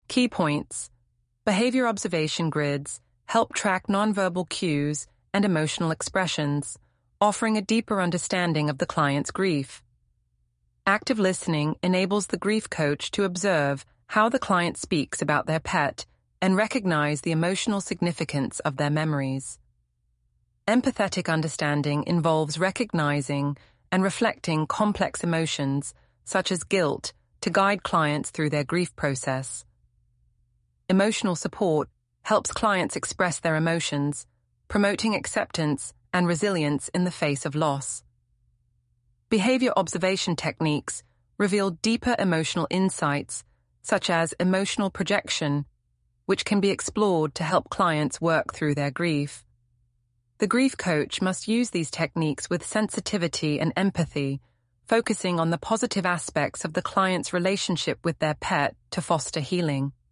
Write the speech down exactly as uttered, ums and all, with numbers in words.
Key points. Behavior observation grids help track nonverbal cues and emotional expressions, offering a deeper understanding of the client's grief. Active listening enables the grief coach to observe how the client speaks about their pet and recognize the emotional significance of their memories. Empathetic understanding involves recognizing and reflecting complex emotions, such as guilt, to guide clients through their grief process. Emotional support helps clients express their emotions, promoting acceptance and resilience in the face of loss. Behavior observation techniques reveal deeper emotional insights, such as emotional projection, which can be explored to help clients work through their grief. The grief coach must use these techniques with sensitivity and empathy, focusing on the positive aspects of the client's relationship with their pet to foster healing.